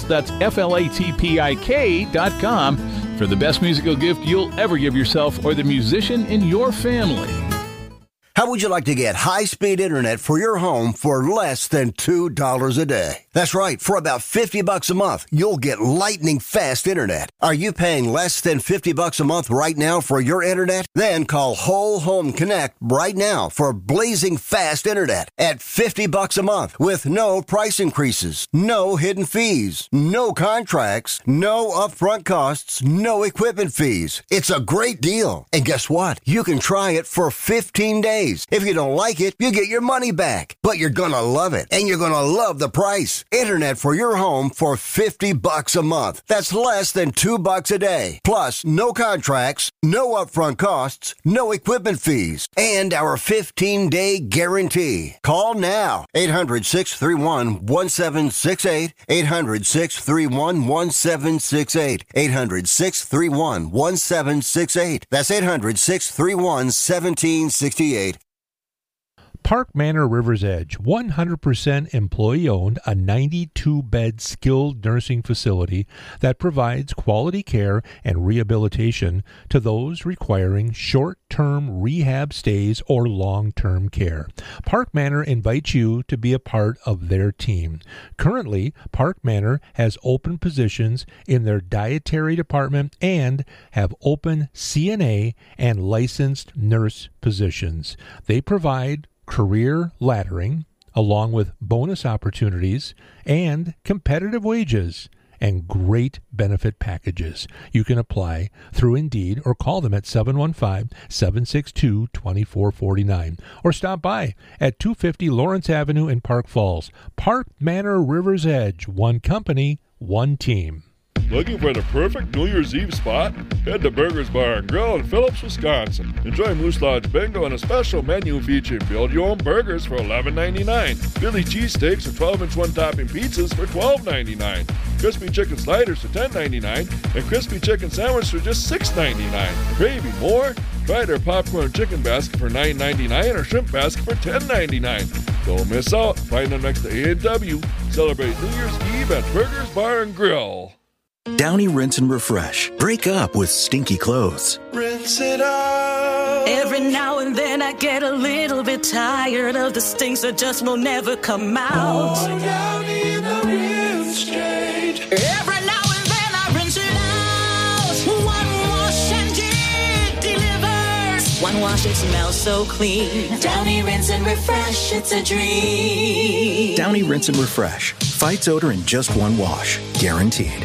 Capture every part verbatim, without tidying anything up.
That's F L A T P I K dot com for the best musical gift you'll ever give yourself or the musician in your family. How would you like to get high-speed internet for your home for less than two dollars a day? That's right. For about fifty bucks a month, you'll get lightning-fast internet. Are you paying less than fifty bucks a month right now for your internet? Then call Whole Home Connect right now for blazing fast internet at fifty bucks a month with no price increases, no hidden fees, no contracts, no upfront costs, no equipment fees. It's a great deal. And guess what? You can try it for fifteen days. If you don't like it, you get your money back. But you're gonna love it, and you're gonna love the price. Internet for your home for fifty bucks a month. That's less than two bucks a day. Plus, no contracts, no upfront costs, no equipment fees, and our fifteen-day guarantee. Call now. eight hundred, six three one, one seven six eight. eight hundred, six three one, one seven six eight. eight hundred, six three one, one seven six eight. That's eight hundred, six three one, one seven six eight. Park Manor River's Edge, one hundred percent employee-owned, a ninety-two bed skilled nursing facility that provides quality care and rehabilitation to those requiring short-term rehab stays or long-term care. Park Manor invites you to be a part of their team. Currently, Park Manor has open positions in their dietary department and have open C N A and licensed nurse positions. They provide career laddering, along with bonus opportunities and competitive wages and great benefit packages. You can apply through Indeed or call them at seven one five, seven six two, two four four nine or stop by at two fifty Lawrence Avenue in Park Falls. Park Manor River's Edge, one company, one team. Looking for the perfect New Year's Eve spot? Head to Burgers Bar and Grill in Phillips, Wisconsin. Enjoy Moose Lodge Bingo and a special menu featuring build-your-own burgers for eleven ninety-nine, Philly cheesesteaks and twelve-inch one-topping pizzas for twelve ninety-nine, crispy chicken sliders for ten ninety-nine, and crispy chicken sandwich for just six ninety-nine. Craving more? Try their popcorn chicken basket for nine ninety-nine or shrimp basket for ten ninety-nine. Don't miss out. Find them next to A and W. Celebrate New Year's Eve at Burgers Bar and Grill. Downy Rinse and Refresh. Break up with stinky clothes. Rinse it out. Every now and then I get a little bit tired of the stinks that just will never come out. Oh, Downy in the rinse change. Every now and then I rinse it out. One wash and it delivers. One wash, it smells so clean. Downy Rinse and Refresh, it's a dream. Downy Rinse and Refresh. Fights odor in just one wash. Guaranteed.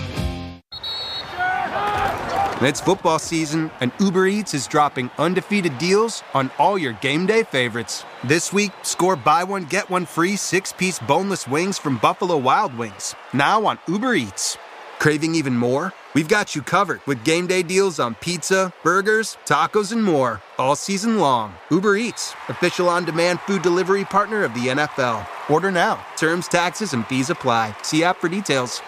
It's football season, and Uber Eats is dropping undefeated deals on all your game day favorites. This week, score buy one, get one free six-piece boneless wings from Buffalo Wild Wings. Now on Uber Eats. Craving even more? We've got you covered with game day deals on pizza, burgers, tacos, and more all season long. Uber Eats, official on-demand food delivery partner of the N F L. Order now. Terms, taxes, and fees apply. See app for details.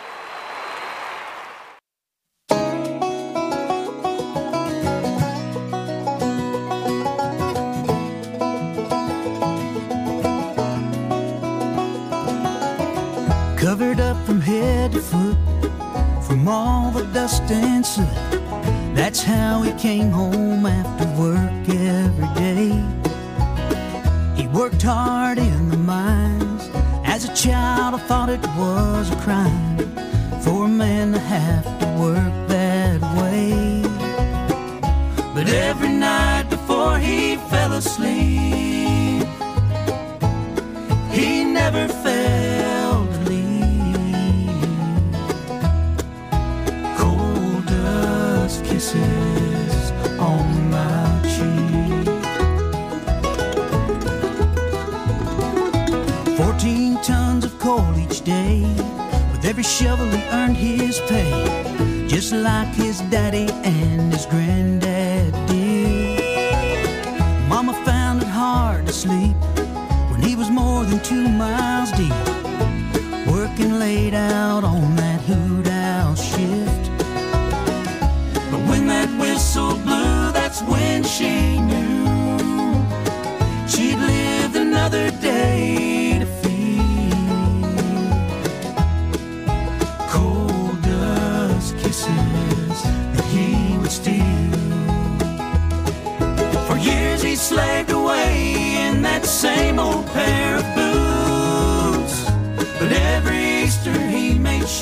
Covered up from head to foot, from all the dust and soot. That's how he came home after work every day. He worked hard in the mines. As a child I thought it was a crime for a man to have to work that way. But every night before he fell asleep, he never failed to leave cold dust kisses on my cheek. Fourteen tons of coal each day. With every shovel he earned his pay, just like his daddy and his granddad did. Mama found it hard to sleep when he was more than two miles deep, working late out on that hoot owl shift. But when that whistle blew, that's when she knew she'd lived another day to feel cold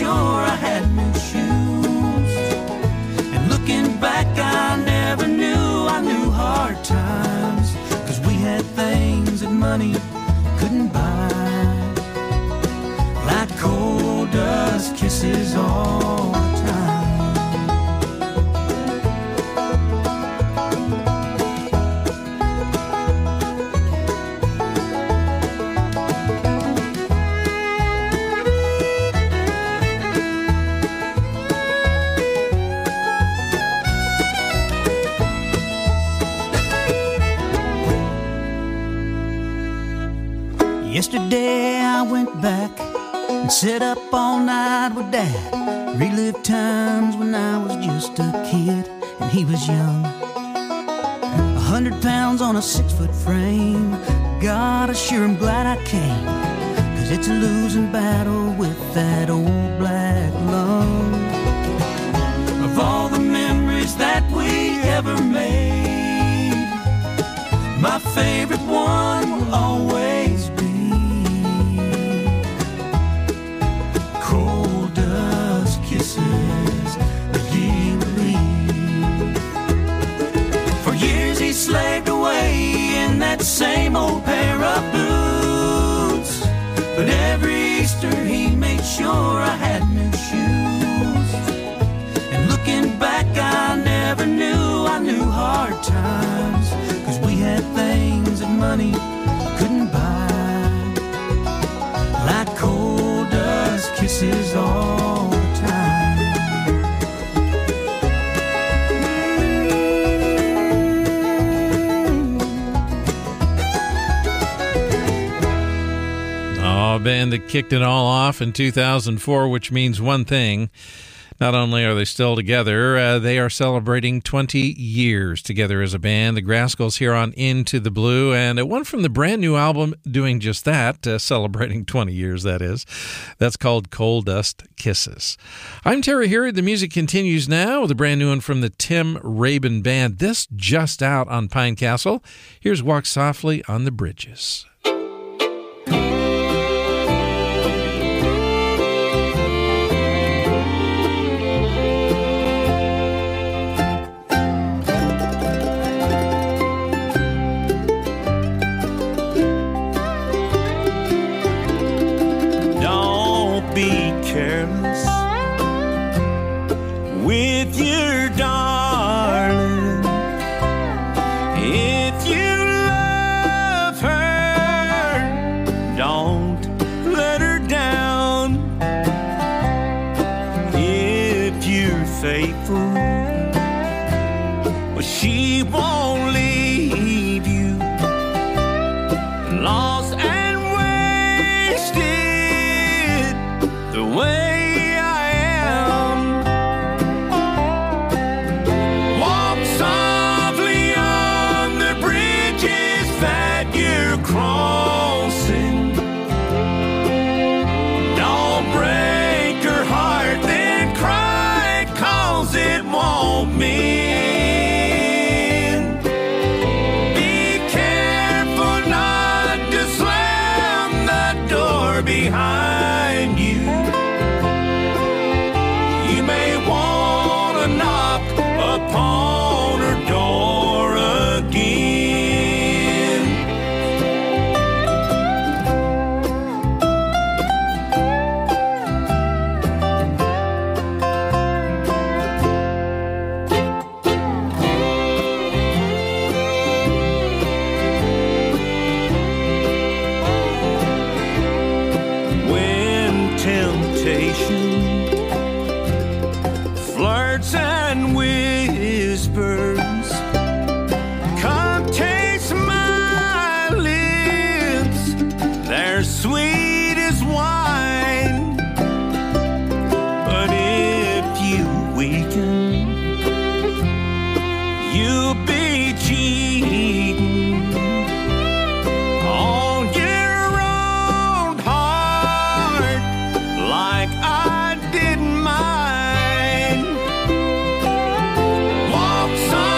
sure I had new shoes. And looking back, I never knew I knew hard times, 'cause we had things that money couldn't buy, like coal dust kisses all the time. Yesterday I went back and sat up all night with Dad, relived times when I was just a kid and he was young. A hundred pounds on a six-foot frame, God, I sure am glad I came, 'cause it's a losing battle with that old black lung. Of all the memories that we ever made, my favorite one will always be coal dust kisses that he would leave. For years he slaved away in that same old pair of boots, but every Easter he made sure I had new shoes. And looking back, I never knew I knew hard times, 'cause we had things that money couldn't buy, like coal dust kisses all the time. Oh, a band that kicked it all off in two thousand four, which means one thing. Not only are they still together, uh, they are celebrating twenty years together as a band. The Grascals here on Into the Blue, and uh, one from the brand new album doing just that, uh, celebrating twenty years, that is. That's called Coal Dust Kisses. I'm Terry Herod. The music continues now with a brand new one from the Tim Rabin Band. This just out on Pine Castle. Here's Walk Softly on the Bridges. Careless with your darling. If you love her, don't let her down. If you're faithful, well, she won't leave you lost and wasted the way I am. Walk softly on the bridges that you're crossing. Don't break her heart, then cry, 'cause it won't mean. Be careful not to slam the door behind you. Knock upon her door again. When temptation flirts and whispers, come taste my lips, they're sweet as wine. But if you weaken, you'll be cheating on your own heart, like I did mine. Walk some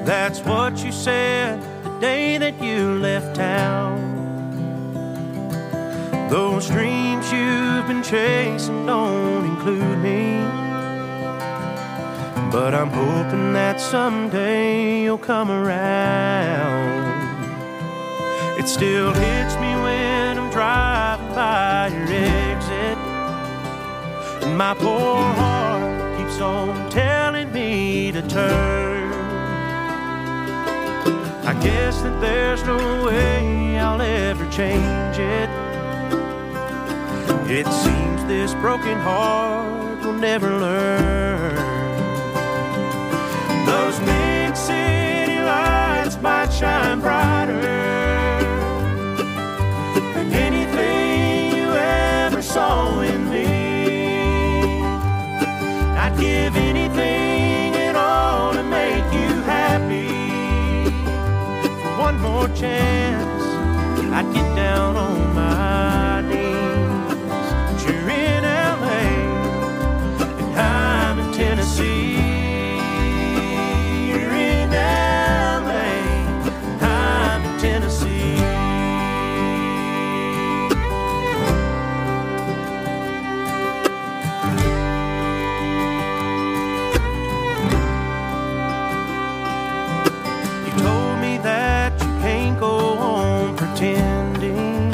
That's what you said the day that you left town. Those dreams you've been chasing don't include me, but I'm hoping that someday you'll come around. It still hits me when I'm driving by your exit, and my poor heart keeps on telling me to turn. I guess that there's no way I'll ever change it. It seems this broken heart will never learn. Those big city lights might shine brighter than anything you ever saw in me. I'd give anything at all to make you happy. One more chance, I'd get down on my knees. But you're in L A and I'm in Tennessee. You're in L A and I'm in Tennessee. You told me that go on pretending,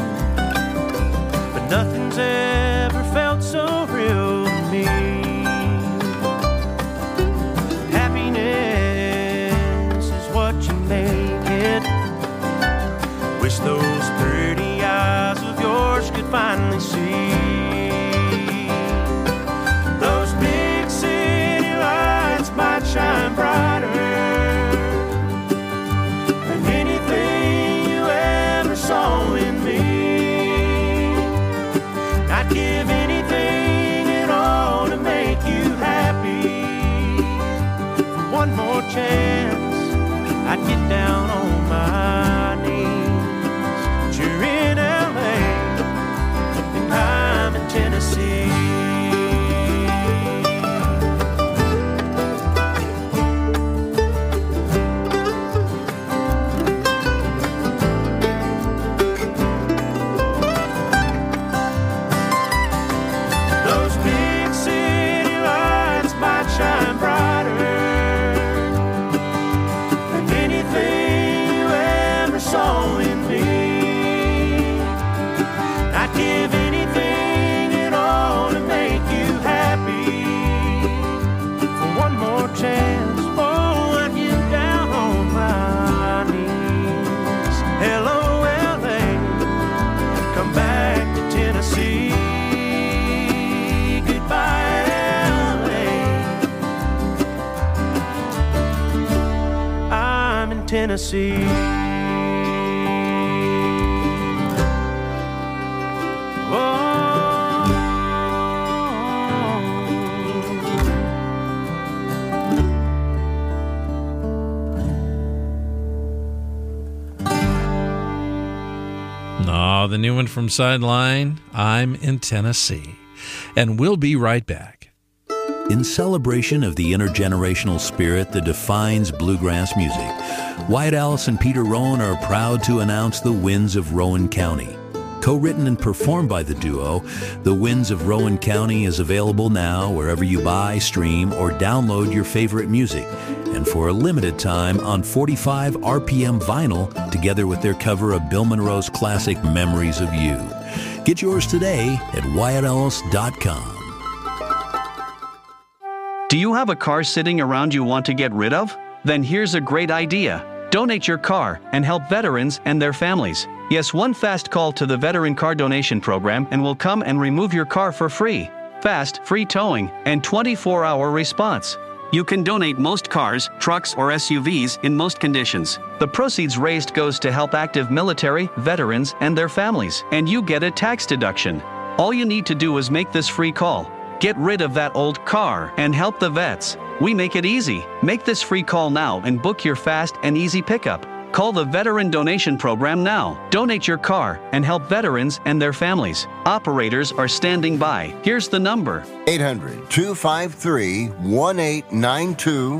but nothing's ever felt so real to me. Happiness is what you make it. Wish those pretty eyes of yours could finally see. Those big city lights might shine brighter saw in me. I'd give anything at all to make you happy. For one more chance, I'd get down on my knees. But you're in L A and I'm in Tennessee. Shine brighter than anything you ever saw in me. I'd give anything at all to make you happy. For one more chance, oh, I'd get down on my knees. Hello, L A, come back to Tennessee. Goodbye, Tennessee. Oh. No, the new one from Sideline, I'm in Tennessee. And we'll be right back. In celebration of the intergenerational spirit that defines bluegrass music, Wyatt Ellis and Peter Rowan are proud to announce The Winds of Rowan County. Co-written and performed by the duo, The Winds of Rowan County is available now wherever you buy, stream, or download your favorite music, and for a limited time on forty-five R P M vinyl, together with their cover of Bill Monroe's classic Memories of You. Get yours today at wyatt ellis dot com. Do you have a car sitting around you want to get rid of? Then here's a great idea. Donate your car and help veterans and their families. Yes, one fast call to the Veteran Car Donation Program and we'll come and remove your car for free. Fast, free towing, and twenty-four hour response. You can donate most cars, trucks, or S U Vs in most conditions. The proceeds raised goes to help active military, veterans, and their families, and you get a tax deduction. All you need to do is make this free call. Get rid of that old car and help the vets. We make it easy. Make this free call now and book your fast and easy pickup. Call the Veteran Donation Program now. Donate your car and help veterans and their families. Operators are standing by. Here's the number. eight hundred, two five three, one eight nine two.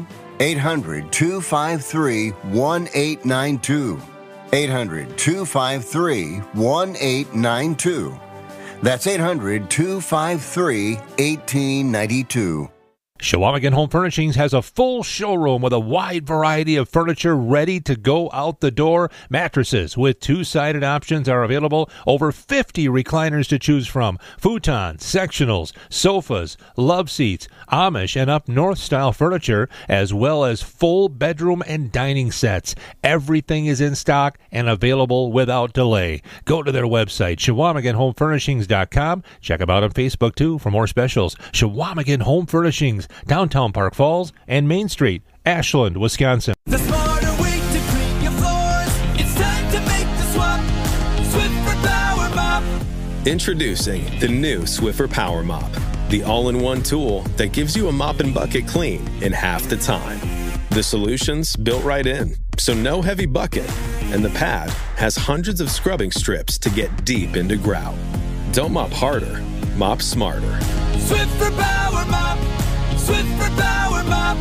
eight hundred, two five three, one eight nine two. eight hundred, two five three, one eight nine two. That's eight hundred, two five three, one eight nine two. Chequamegon Home Furnishings has a full showroom with a wide variety of furniture ready to go out the door. Mattresses with two-sided options are available. Over fifty recliners to choose from. Futons, sectionals, sofas, love seats, Amish and up north style furniture, as well as full bedroom and dining sets. Everything is in stock and available without delay. Go to their website, Chequamegon Home Furnishings dot com. Check them out on Facebook, too, for more specials. Chequamegon Home Furnishings, downtown Park Falls and Main Street, Ashland, Wisconsin. The smarter way to clean your floors. It's time to make the swap. Swiffer Power Mop. Introducing the new Swiffer Power Mop, the all-in-one tool that gives you a mop and bucket clean in half the time. The solution's built right in, so no heavy bucket, and the pad has hundreds of scrubbing strips to get deep into grout. Don't mop harder, mop smarter. Swiffer Power Mop. Swiffer Power Mop.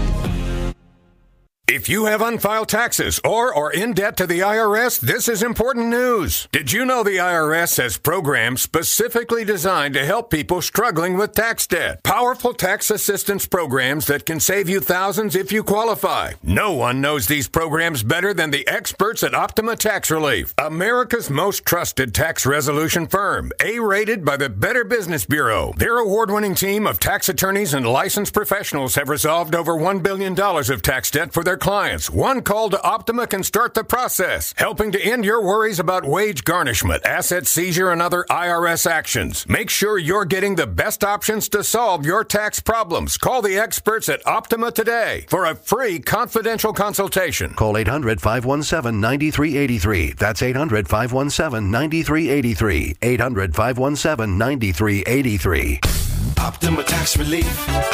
If you have unfiled taxes or are in debt to the I R S, this is important news. Did you know the I R S has programs specifically designed to help people struggling with tax debt? Powerful tax assistance programs that can save you thousands if you qualify. No one knows these programs better than the experts at Optima Tax Relief, America's most trusted tax resolution firm, A-rated by the Better Business Bureau. Their award-winning team of tax attorneys and licensed professionals have resolved over one billion dollars of tax debt for their clients. One call to Optima can start the process, helping to end your worries about wage garnishment, asset seizure, and other I R S actions. Make sure you're getting the best options to solve your tax problems. Call the experts at Optima today for a free confidential consultation. Call eight hundred, five one seven, nine three eight three. That's eight hundred, five one seven, nine three eight three. eight hundred, five one seven, nine three eight three. Optima Tax Relief.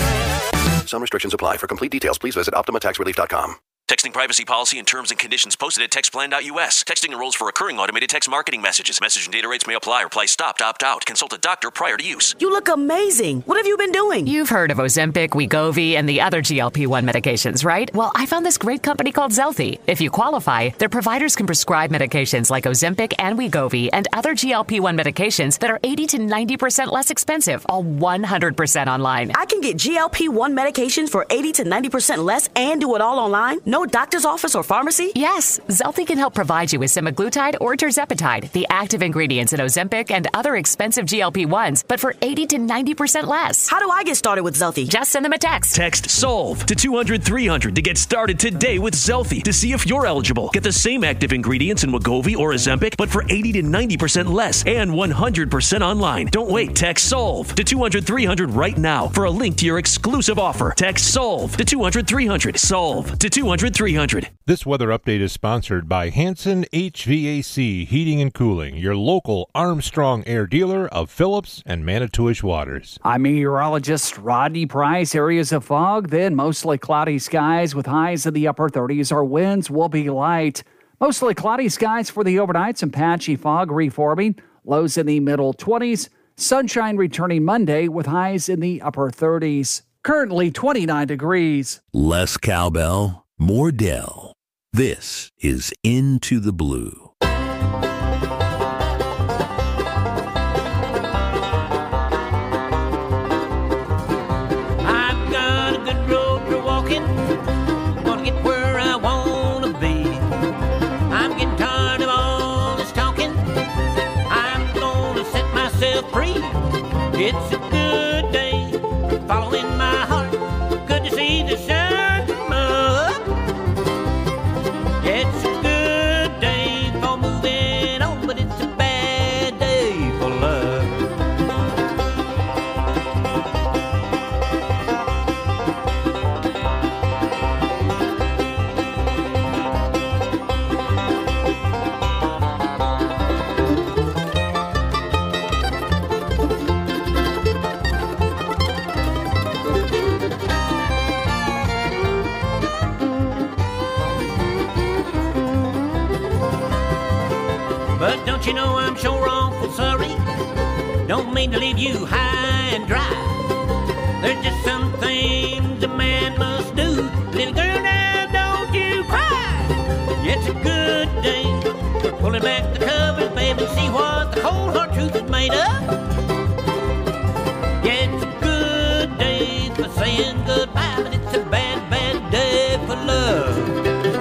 Some restrictions apply. For complete details, please visit Optima Tax Relief dot com. Texting privacy policy and terms and conditions posted at text plan dot U S. Texting enrolls for recurring automated text marketing messages. Message and data rates may apply. Reply stop to opt out. Consult a doctor prior to use. You look amazing. What have you been doing? You've heard of Ozempic, Wegovy, and the other G L P one medications, right? Well, I found this great company called Zelfie. If you qualify, their providers can prescribe medications like Ozempic and Wegovy and other G L P one medications that are eighty to ninety percent less expensive, all one hundred percent online. I can get G L P one medications for eighty to ninety percent less and do it all online? No doctor's office or pharmacy? Yes, Zelfie can help provide you with semaglutide or tirzepatide, the active ingredients in Ozempic and other expensive G L P ones, but for eighty to ninety percent less. How do I get started with Zelfie? Just send them a text. Text SOLVE to two hundred, three hundred to get started today with Zelfie to see if you're eligible. Get the same active ingredients in Wegovy or Ozempic, but for eighty to ninety percent less and one hundred percent online. Don't wait. Text SOLVE to two hundred, three hundred right now for a link to your exclusive offer. Text SOLVE to two hundred, three hundred. SOLVE to two hundred, three hundred. This weather update is sponsored by Hanson H V A C Heating and Cooling, your local Armstrong Air dealer of Phillips and Manitowish waters. I'm meteorologist Rodney Price. Areas of fog, then mostly cloudy skies with highs in the upper thirties. Our winds will be light. Mostly cloudy skies for the overnight, some patchy fog reforming. Lows in the middle twenties. Sunshine returning Monday with highs in the upper thirties. Currently twenty-nine degrees. Less cowbell, more Dell. This is Into the Blue. I've got a good road for walking. Gonna get where I wanna be. I'm getting tired of all this talking. I'm gonna set myself free. It's a good day, following my heart. Good to see the sun come up. It's a good day for moving on, but it's a bad day for love. But don't you know I'm sure awful sorry? Don't mean to leave you high and dry. There's just some things a man must do Little girl, now don't you cry. It's a good day. We're pulling back the covers, baby, see what the cold hard truth is made of. Yeah, it's a good day for saying goodbye, but it's a bad, bad day for love.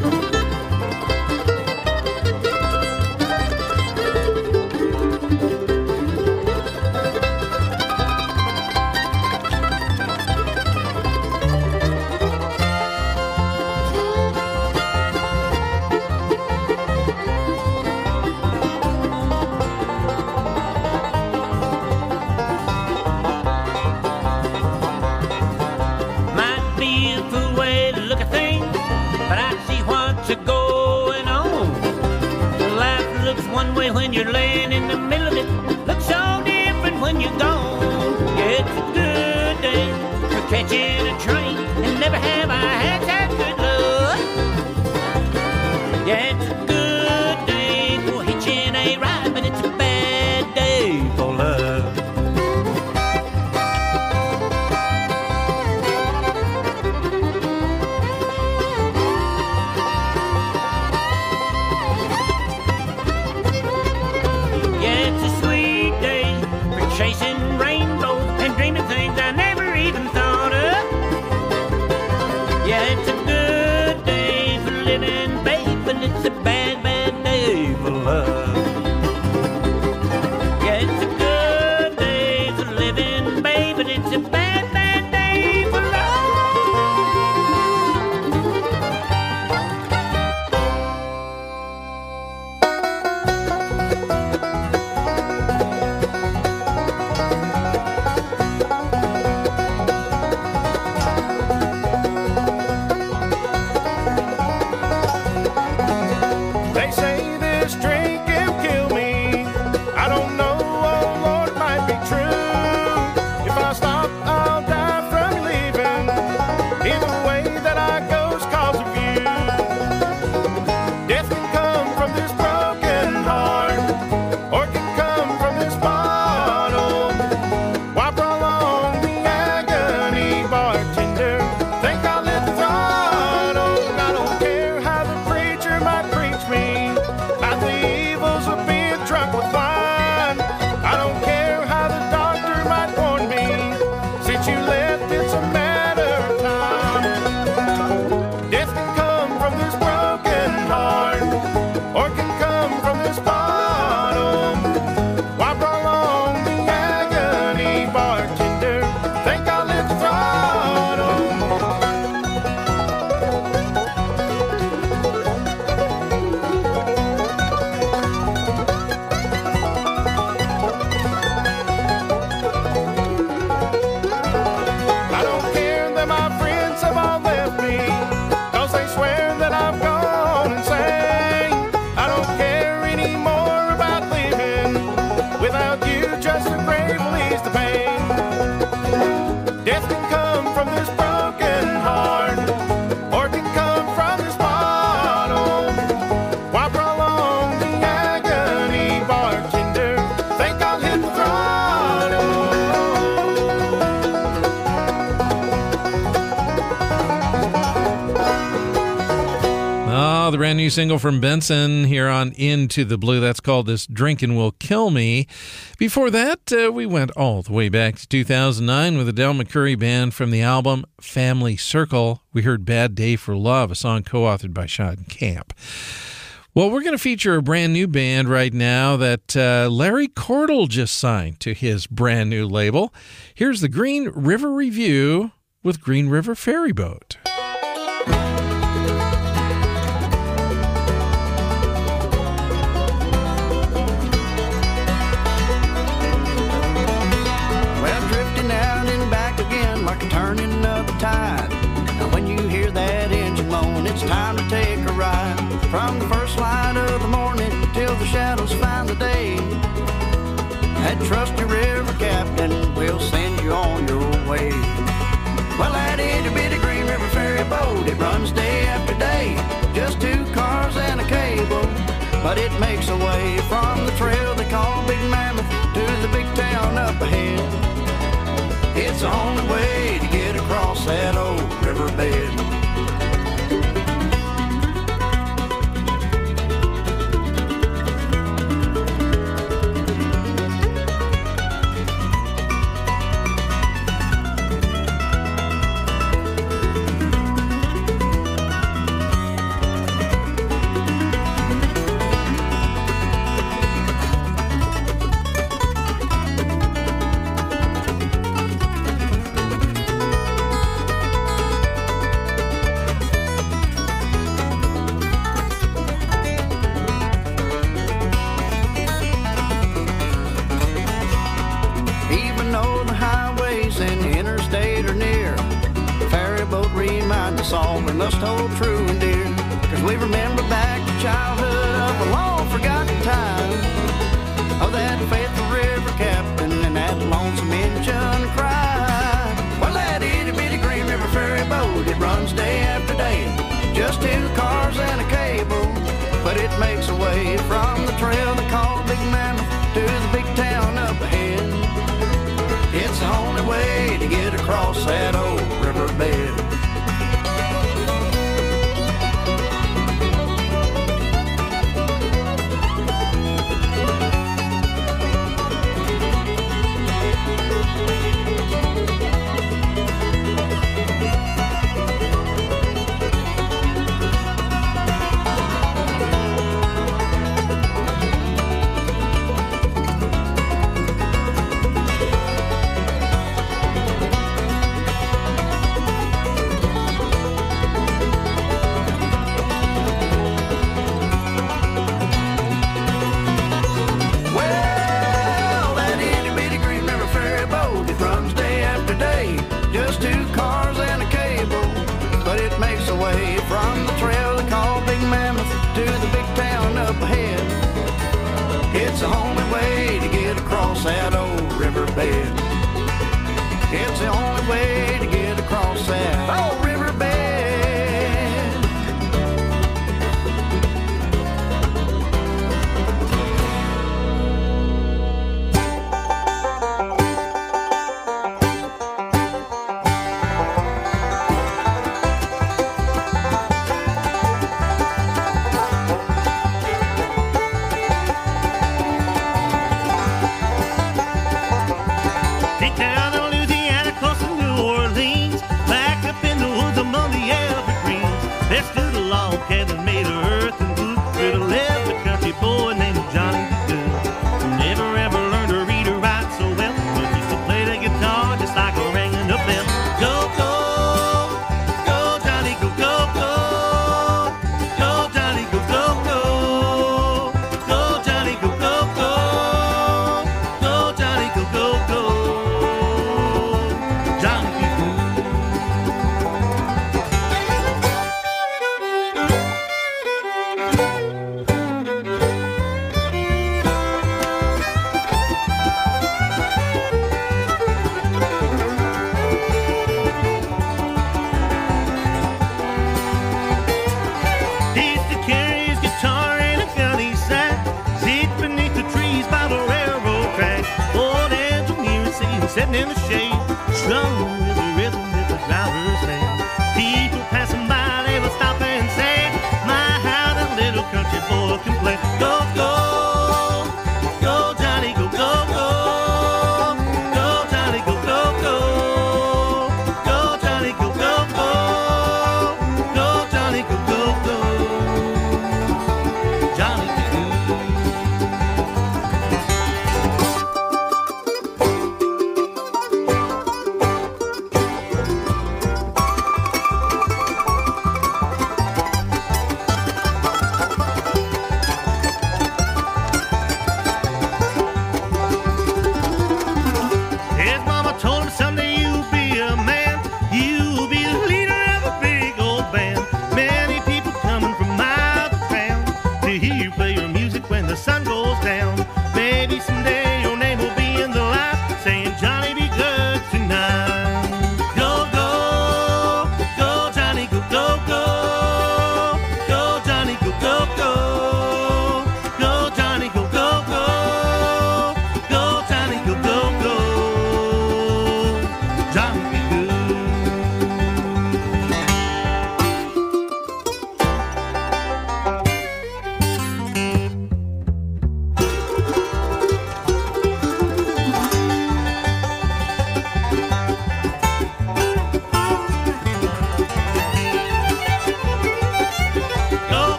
When you're laying in the middle of it, looks so different when you're gone. Yeah, it's a good day for catching a train, and never have I had that good luck. Yeah, it's a good day for hitching a ride, but it's a bad day for love. Chasing rainbows and dreaming things I never even thought of. Yeah, it's a good day for living, babe, but it's a bad, bad day for love. Yeah, it's a good day for living, babe, but it's a bad, bad day for love. The brand new single from Benson here on Into the Blue. That's called This Drinkin' Will Kill Me. Before that, uh, we went all the way back to two thousand nine with the Del McCoury Band from the album Family Circle. We heard Bad Day for Love, a song co-authored by Sean Camp. Well, we're going to feature a brand new band right now that uh, Larry Cordell just signed to his brand new label. Here's the Green River Review with Green River Ferry Boat. Turning up tide. Now when you hear that engine moan, it's time to take a ride. From the first light of the morning till the shadows find the day, that trusty river captain will send you on your way. Well, that itty bitty Green River Ferry song we must hold true and dear. Cause we remember back to childhood of a long forgotten time. Oh, that faithful river captain and that lonesome engine cry. Well, that itty bitty Green River ferry boat, it runs day after day. Just two cars and a cable, but it makes a way from the trail they call Big Mammoth to the big town up ahead. It's the only way to get across that old riverbed. It's the only way to get across that old riverbed. It's the only way to get across that old riverbed. Sitting in the shade, strung with the rhythm that the drivers made. People passing by, they will stop and say, my, how the little country boy can play. Go, go, go, Johnny, go, go, go. Go, Johnny, go, go, go. Go, Johnny, go, go, go. Go, Johnny, go, go, go. Johnny, go, go.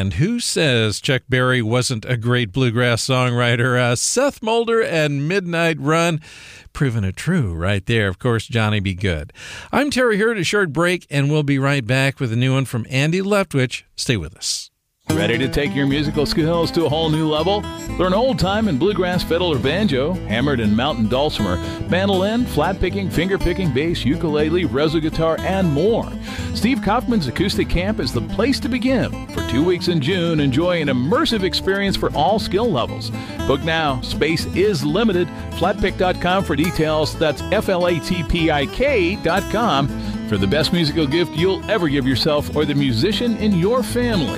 And who says Chuck Berry wasn't a great bluegrass songwriter? Uh, Seth Mulder and Midnight Run, proving it true right there. Of course, Johnny B. Good. I'm Terry Hurd, a short break, and we'll be right back with a new one from Andy Leftwich. Stay with us. Ready to take your musical skills to a whole new level? Learn old-time and bluegrass fiddle or banjo, hammered and mountain dulcimer, mandolin, flat-picking, finger-picking, bass, ukulele, rezo guitar, and more. Steve Kaufman's Acoustic Camp is the place to begin. For two weeks in June, enjoy an immersive experience for all skill levels. Book now. Space is limited. flatpick dot com for details. That's F L A T P I K dot com for the best musical gift you'll ever give yourself or the musician in your family.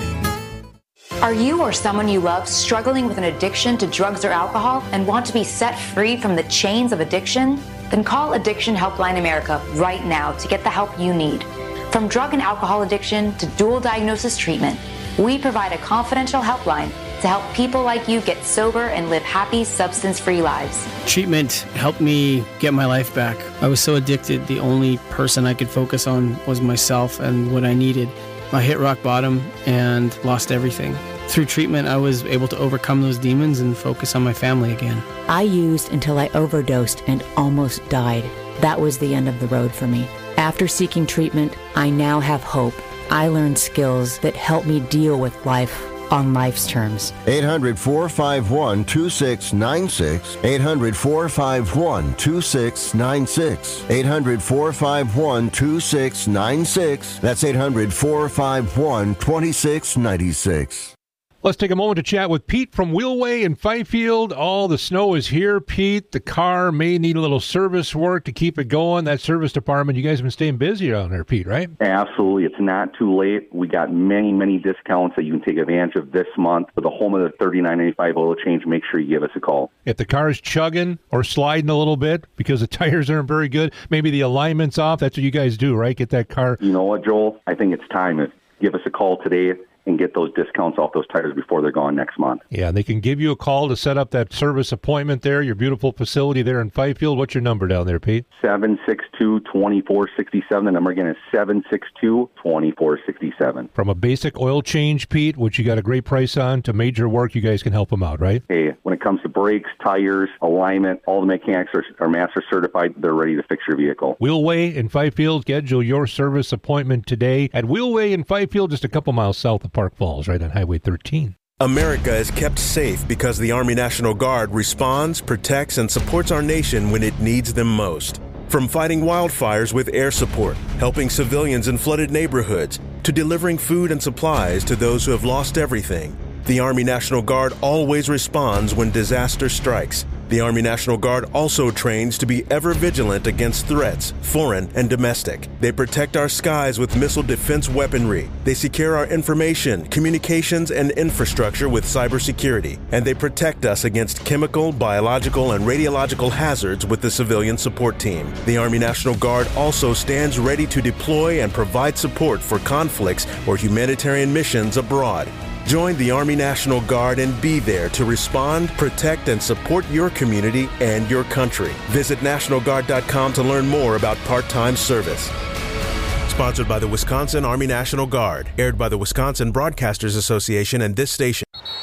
Are you or someone you love struggling with an addiction to drugs or alcohol and want to be set free from the chains of addiction? Then call Addiction Helpline America right now to get the help you need. From drug and alcohol addiction to dual diagnosis treatment, we provide a confidential helpline to help people like you get sober and live happy, substance-free lives. Treatment helped me get my life back. I was so addicted, the only person I could focus on was myself and what I needed. I hit rock bottom and lost everything. Through treatment, I was able to overcome those demons and focus on my family again. I used until I overdosed and almost died. That was the end of the road for me. After seeking treatment, I now have hope. I learned skills that help me deal with life on life's terms. eight hundred, four five one, two six nine six. eight hundred, four five one, two six nine six. eight hundred, four five one, two six nine six. That's eight hundred, four five one, two six nine six. Let's take a moment to chat with Pete from Wheelway in Fifield. All the snow is here, Pete. The car may need a little service work to keep it going. That service department, you guys have been staying busy down there, Pete, right? Absolutely. It's not too late. We got many, many discounts that you can take advantage of this month. For the home of the thirty-nine ninety-five oil change, make sure you give us a call. If the car is chugging or sliding a little bit because the tires aren't very good, maybe the alignment's off, that's what you guys do, right? Get that car. You know what, Joel? I think it's time. Give us a call today and get those discounts off those tires before they're gone next month. Yeah, they can give you a call to set up that service appointment there, your beautiful facility there in Fifield. What's your number down there, Pete? seven six two, two four six seven. The number again is seven six two, two four six seven. From a basic oil change, Pete, which you got a great price on, to major work, you guys can help them out, right? Hey, when it comes to brakes, tires, alignment, all the mechanics are, are master certified. They're ready to fix your vehicle. Wheelway in Fifield. Schedule your service appointment today at Wheelway in Fifield, just a couple miles south of Park Falls, right on Highway thirteen. America is kept safe because the Army National Guard responds, protects, and supports our nation when it needs them most. From fighting wildfires with air support, helping civilians in flooded neighborhoods, to delivering food and supplies to those who have lost everything, the Army National Guard always responds when disaster strikes. The Army National Guard also trains to be ever vigilant against threats, foreign and domestic. They protect our skies with missile defense weaponry. They secure our information, communications, and infrastructure with cybersecurity. And they protect us against chemical, biological, and radiological hazards with the civilian support team. The Army National Guard also stands ready to deploy and provide support for conflicts or humanitarian missions abroad. Join the Army National Guard and be there to respond, protect, and support your community and your country. Visit National Guard dot com to learn more about part-time service. Sponsored by the Wisconsin Army National Guard. Aired by the Wisconsin Broadcasters Association and this station.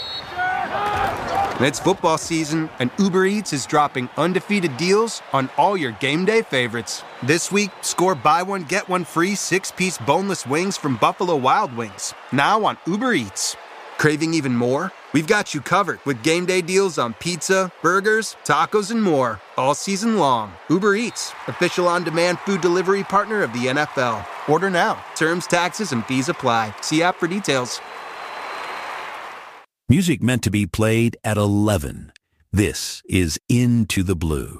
It's football season, and Uber Eats is dropping undefeated deals on all your game day favorites. This week, score buy one, get one free six-piece boneless wings from Buffalo Wild Wings. Now on Uber Eats. Craving even more? We've got you covered with game day deals on pizza, burgers, tacos, and more all season long. Uber Eats, official on-demand food delivery partner of the N F L. Order now. Terms, taxes, and fees apply. See app for details. Music meant to be played at eleven. This is Into the Blue.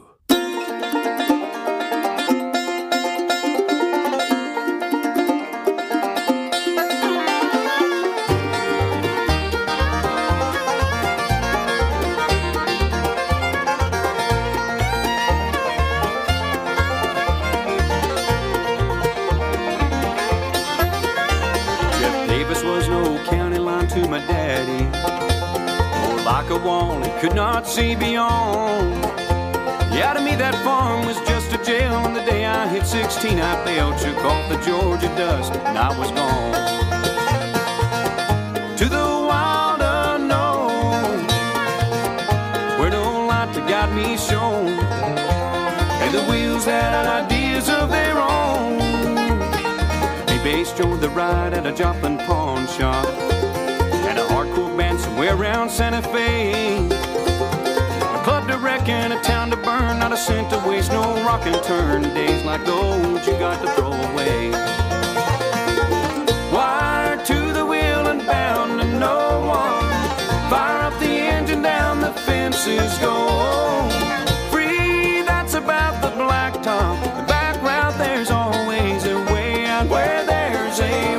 To my daddy, more like a wall he could not see beyond. Yeah, to me that farm was just a jail. On the day I hit sixteen, I bailed, took off the Georgia dust, and I was gone. To the night at a Joplin pawn shop. At a hardcore band somewhere around Santa Fe. A club to wreck and a town to burn. Not a cent to waste, no rock and turn. Days like those you got to throw away. Wired to the wheel and bound to no one. Fire up the engine, down the fences go. Free, that's about the blacktop. The back route, there's always a way out where there's a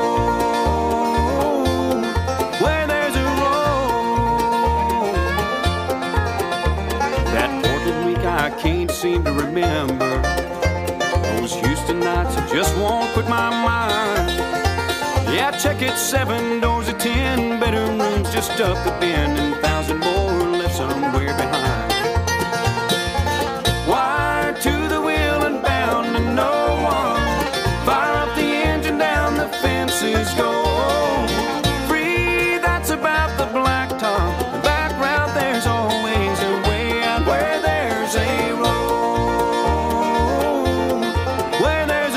road. Where there's a road. That Portland week I can't seem to remember. Those Houston nights I just won't quit my mind. Yeah, check it, seven doors of ten, bedroom rooms just up the bend, and a thousand more left somewhere behind. Wired to the wheel and bound to no one. Fire up the engine, down the fences go. Free, that's about the blacktop. The back route, there's always a way out where there's a road. Where there's a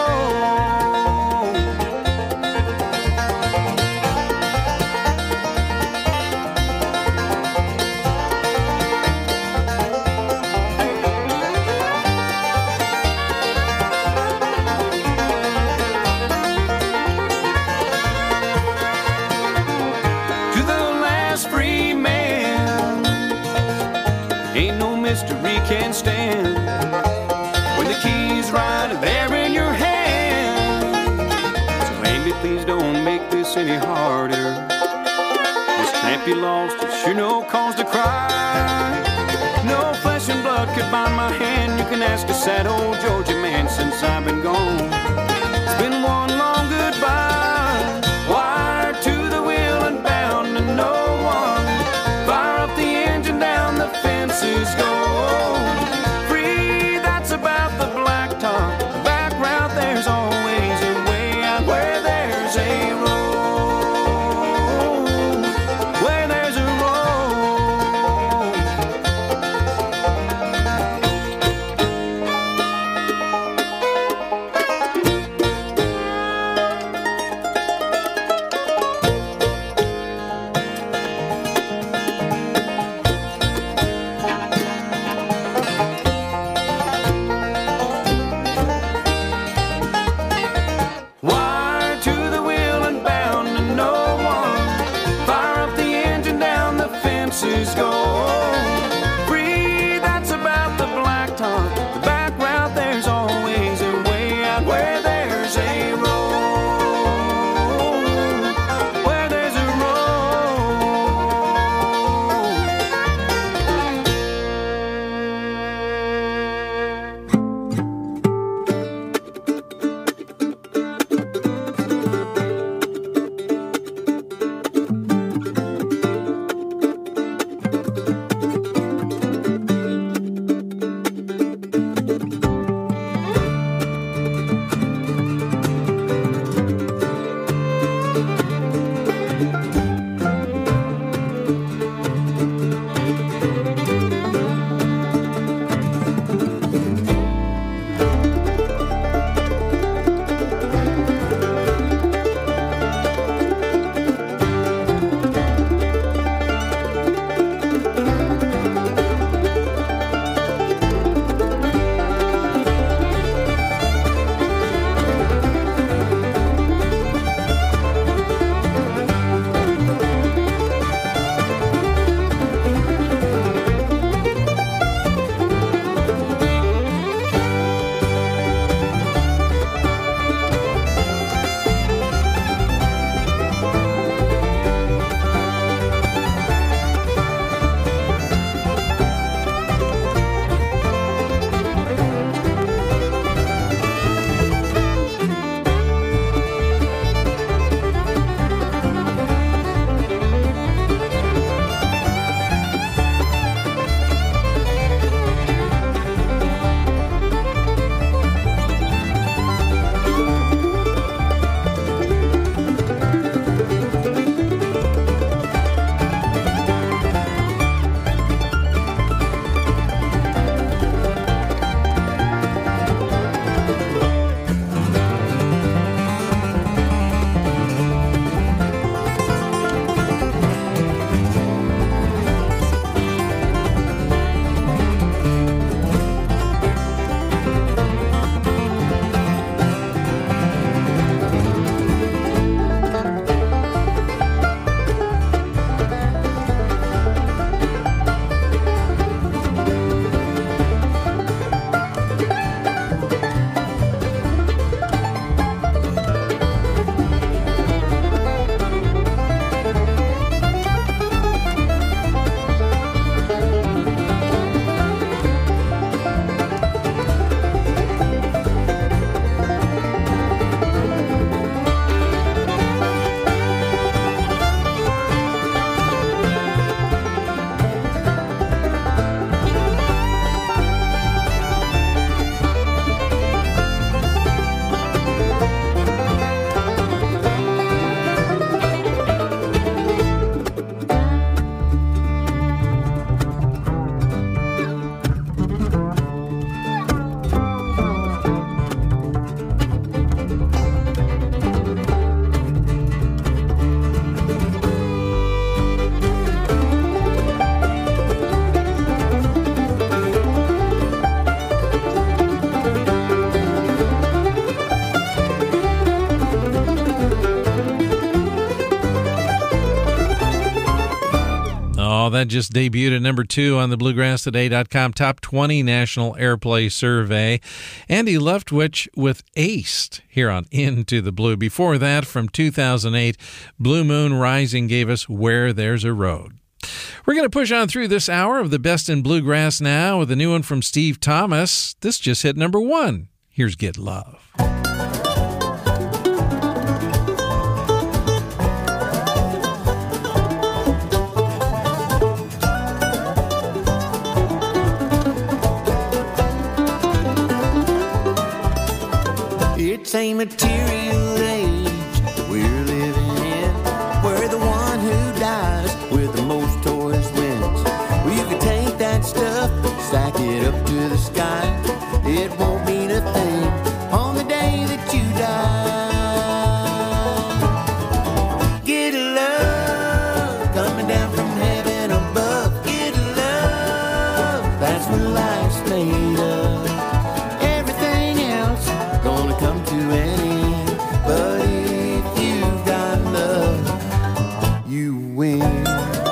mystery can stand when the key's right there in your hand. So Amy, please don't make this any harder. This tramp you lost is sure no cause to cry. No flesh and blood could bind my hand. You can ask a sad old Georgia man since I've been gone. It's been one long goodbye. Wired to the wheel and bound to no one. Fire up the engine, down the fences go. Free, that's about the blacktop. The back route, there's always a way out where there's a road. Where there's a that just debuted at number two on the bluegrass today dot com Top twenty National Airplay Survey. Andy Leftwich with Aced here on Into the Blue. Before that, from two thousand eight, Blue Moon Rising gave us Where There's a Road. We're going to push on through this hour of the best in bluegrass now with a new one from Steve Thomas. This just hit number one. Here's Get Love. It's a material age that we're living in, where the one who dies with the most toys wins. Well, you can take that stuff, stack it up to the sky. It won't mean a thing on the day that you die. Get love coming down from heaven above. Get love, that's what life's made of. Everything else gonna come to an end, but if you've got love, you win.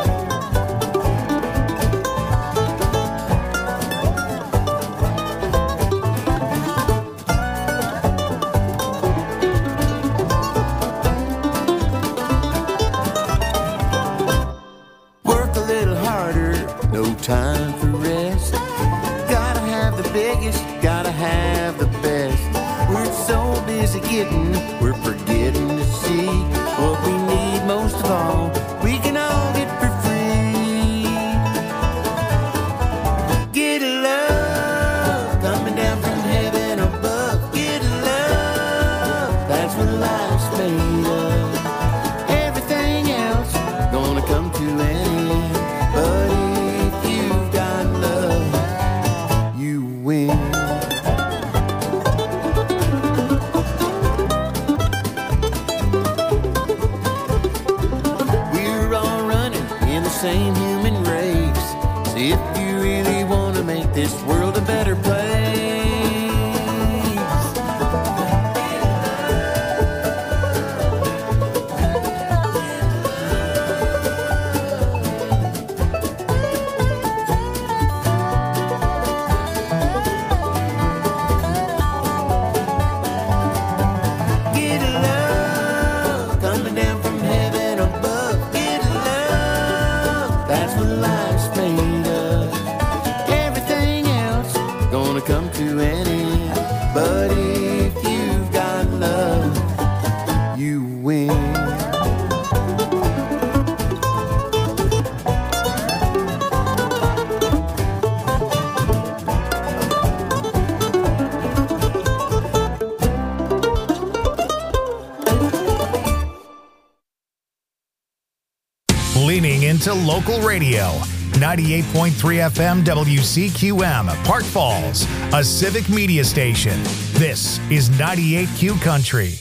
Work a little harder, no time for rest. Gotta have the biggest, gotta have the best. We're so busy getting, we're forgetting to see what we need most of all. We can all get for free. Get love coming down from heaven above. Get love, that's what life's made of. Everything else gonna come to an end, but if you've got love, you win. Same human race. See if you really want to make this world a better place. Get love coming down from heaven above. Get love, that's what life's made of. Everything else gonna come to an end, but if you've got love, you win. Leaning into local radio. ninety-eight point three F M W C Q M, Park Falls, a civic media station. This is ninety-eight Q Country.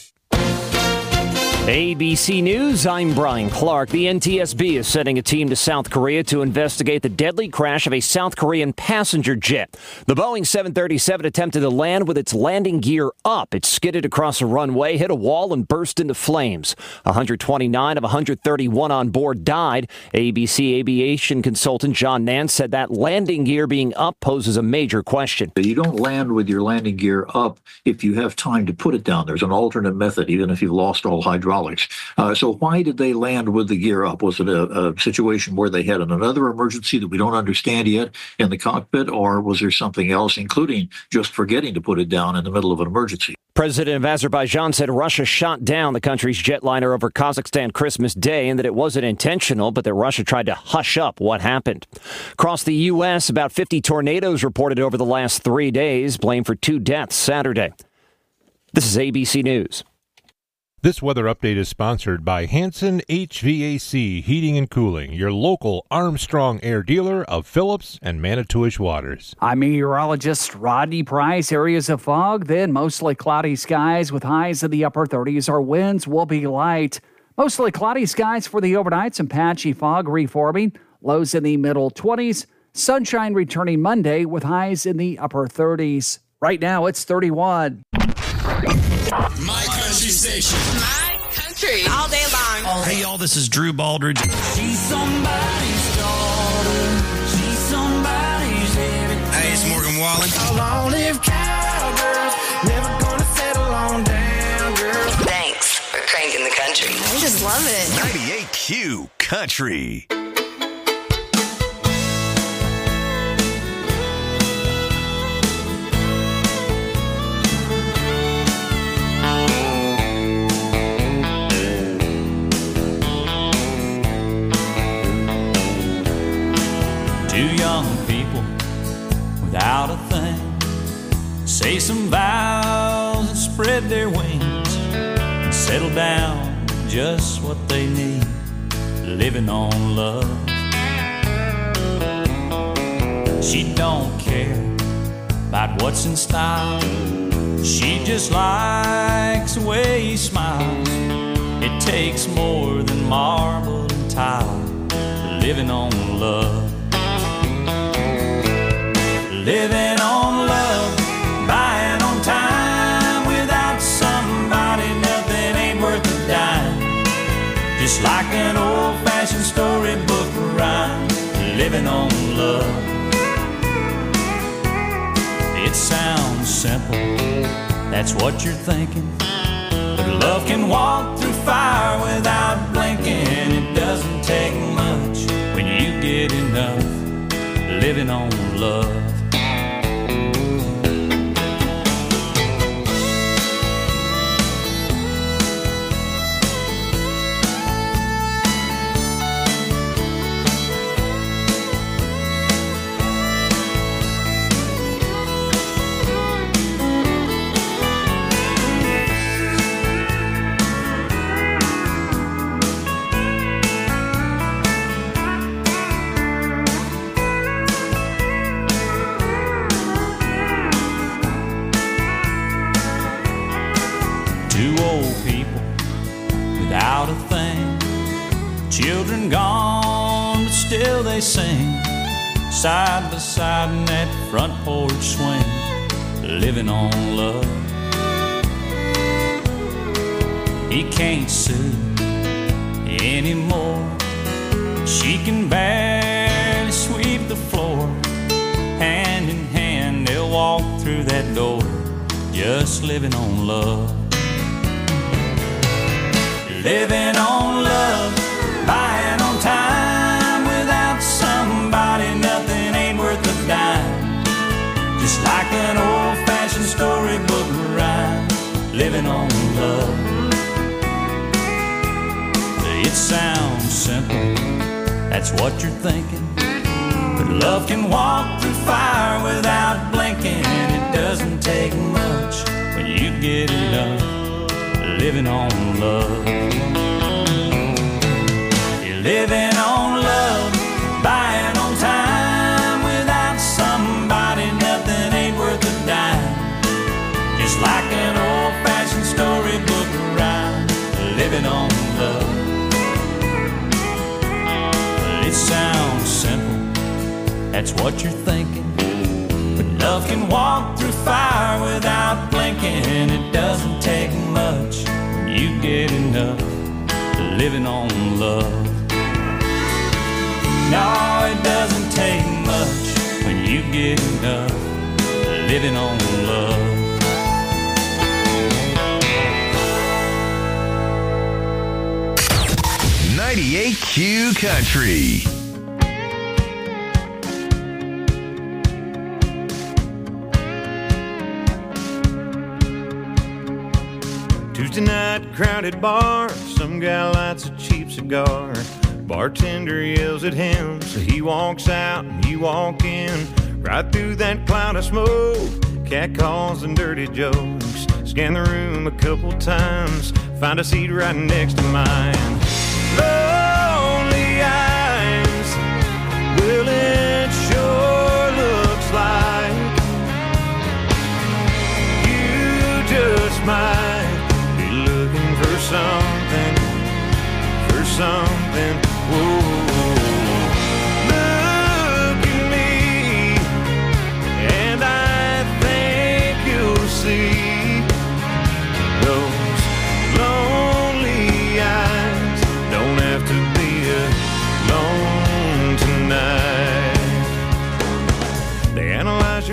A B C News, I'm Brian Clark. The N T S B is sending a team to South Korea to investigate the deadly crash of a South Korean passenger jet. The Boeing seven thirty-seven attempted to land with its landing gear up. It skidded across a runway, hit a wall, and burst into flames. one hundred twenty-nine of one hundred thirty-one on board died. A B C aviation consultant John Nance said that landing gear being up poses a major question. You don't land with your landing gear up if you have time to put it down. There's an alternate method, even if you've lost all hydraulics. Uh, so why did they land with the gear up? Was it a, a situation where they had another emergency that we don't understand yet in the cockpit, or was there something else, including just forgetting to put it down in the middle of an emergency? President of Azerbaijan said Russia shot down the country's jetliner over Kazakhstan Christmas Day and that it wasn't intentional, but that Russia tried to hush up what happened. Across the U S, about fifty tornadoes reported over the last three days, blamed for two deaths Saturday. This is A B C News. This weather update is sponsored by Hanson H V A C Heating and Cooling, your local Armstrong Air dealer of Phillips and Manitowish Waters. I'm meteorologist Rodney Price. Areas of fog, then mostly cloudy skies with highs in the upper thirties. Our winds will be light. Mostly cloudy skies for the overnight, some patchy fog reforming. Lows in the middle twenties. Sunshine returning Monday with highs in the upper thirties. Right now it's thirty-one. My country station. My country. All day long. Hey, y'all, this is Drew Baldridge. She's somebody's daughter. Hey, it's Morgan Wallen. How long live cowgirls? Never gonna settle on down, girls. Thanks for cranking the country. I just love it. ninety-eight Q Country. Two young people without a thing say some vows and spread their wings and settle down with just what they need, living on love. She don't care about what's in style, she just likes the way he smiles. It takes more than marble and tile, living on love. Living on love, buying on time. Without somebody, nothing ain't worth a dime. Just like an old-fashioned storybook rhyme, living on love. It sounds simple, that's what you're thinking. But love can walk through fire without blinking. It doesn't take much when you get enough, living on love. Without a thing, children gone, but still they sing, side by side in that front porch swing, living on love. He can't sue anymore, she can barely sweep the floor. Hand in hand they'll walk through that door, just living on love. Living on love, buying on time. Without somebody, nothing ain't worth a dime. Just like an old-fashioned storybook rhyme, living on love. It sounds simple, that's what you're thinking. But love can walk through fire without blinking. It doesn't take much when you get enough, living on love. You're living on love, buying on time. Without somebody, nothing ain't worth a dime. Just like an old-fashioned storybook rhyme, living on love. It sounds simple, that's what you're thinking. But love can walk through fire without blinking. It doesn't take much when you get enough, living on love. No, it doesn't take much when you get enough, living on love. ninety-eight Q Country. Tuesday night, crowded bar. Some guy lights a cheap cigar. Bartender yells at him, so he walks out and you walk in. Right through that cloud of smoke, cat calls and dirty jokes. Scan the room a couple times, find a seat right next to mine. Lonely eyes, well it sure looks like you just might be looking for something, for something. Whoa, look at me, and I think you'll see those lonely eyes don't have to be alone tonight. They analyze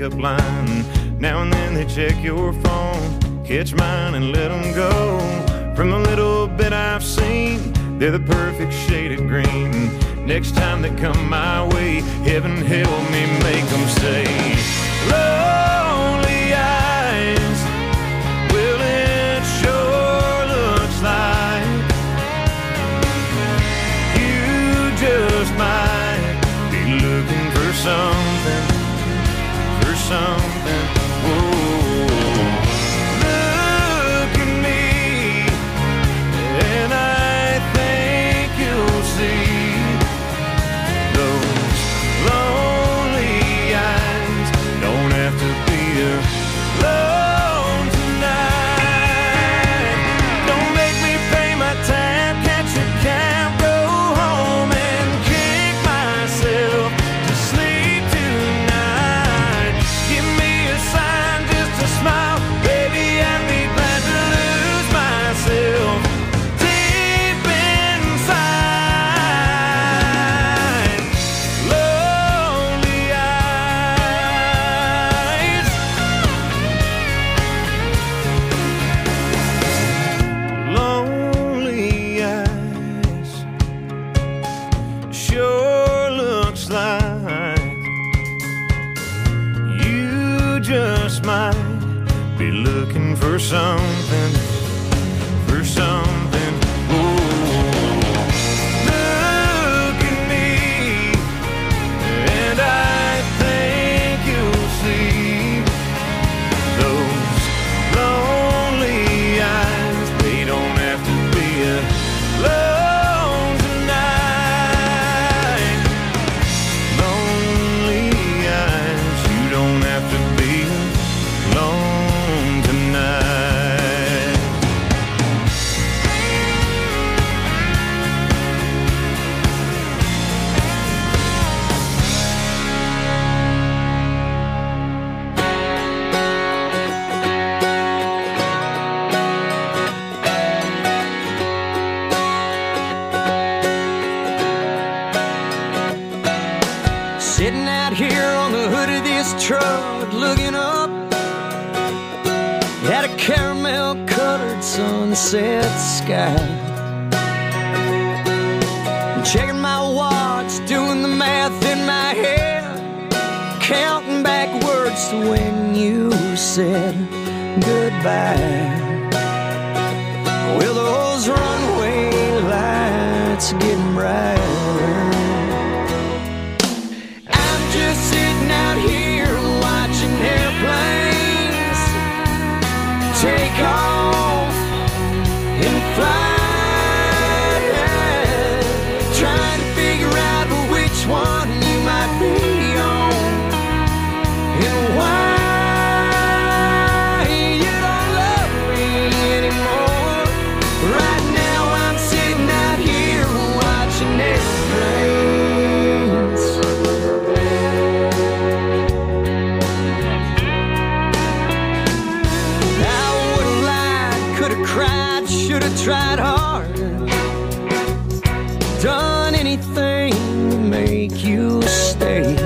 pickup line. Now and then they check your phone, catch mine and let them go. From the little bit I've seen, they're the perfect shade of green. Next time they come my way, heaven help me make them say, lonely eyes, well it sure looks like you just might be looking for something, for something. Whoa. Look at me, and I think you'll see those lonely eyes don't have to be alone tonight. Don't make me pay my tab, catch a cab, go home and kick myself to sleep tonight. Give me a sign, just a smile, baby, I'd be glad to lose myself deep inside. Lonely eyes, lonely eyes, sure looks like you just might be looking for something, for something. Ooh. Look at me, and I think you'll see those lonely eyes. They don't have to be alone tonight. Lonely eyes, you don't have to be alone tonight. Sitting out here on the hood of this truck, looking up at a caramel-colored sunset sky. I'm checking my watch, doing the math in my head, counting backwards to when you said goodbye. Well, those runway lights are getting brighter. I'm just sitting out here watching airplanes take off and fly, trying to figure out which one you might be on and why you don't love me anymore. Right now I'm sitting out here watching airplanes. I would've lied, could've cried, should've tried harder, done anything to make you stay.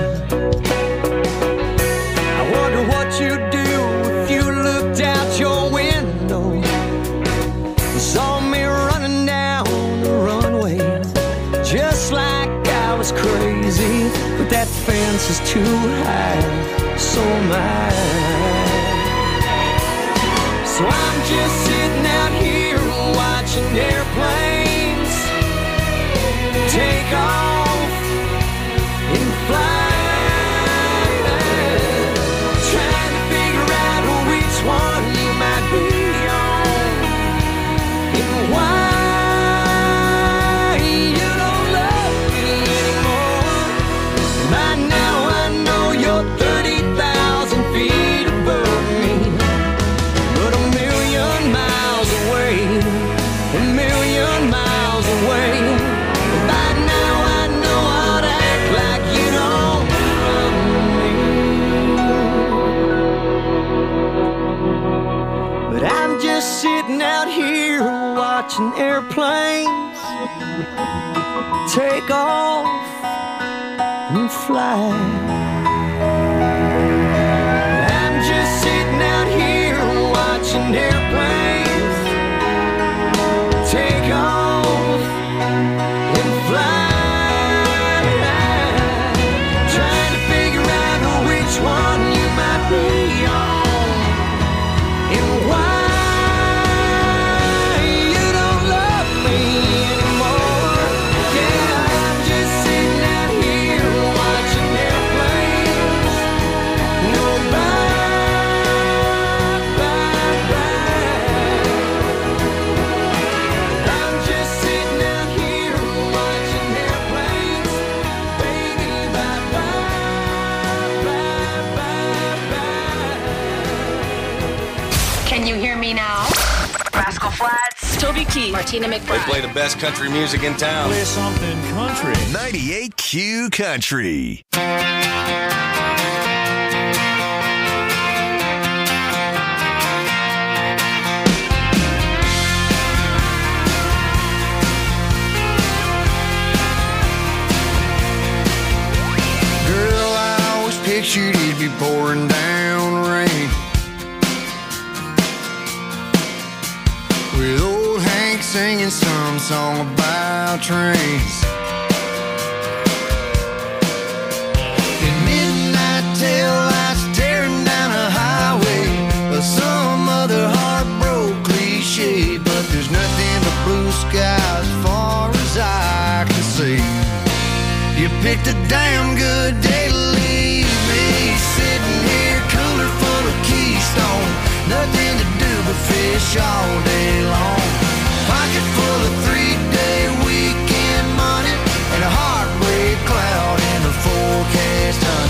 I wonder what you'd do if you looked out your window and saw me running down the runway, just like I was crazy. But that fence is too high, so am I. So I'm just sitting out here watching airplanes take off and fly, trying to figure out which one you might be on and why you don't love me anymore. By now I know you're thirty thousand feet above me, but a million miles away, a million miles away. By now I know how to act like you don't love me. But I'm just sitting out here watching airplanes take off and fly. Flats, Toby Keith, Martina McBride. They play the best country music in town. Play something country. ninety-eight Q Country. Girl, I always pictured it'd be pouring down rain, with old Hank singing some song about trains. In midnight tail lights tearing down a highway, or some other heartbroken cliche, but there's nothing but blue skies as far as I can see. You picked a damn good day to leave me, sitting here cooler full of Keystone, nothing to do but fish all day long. Pocket full of three-day weekend money, and a heartbreak cloud in the forecast, honey.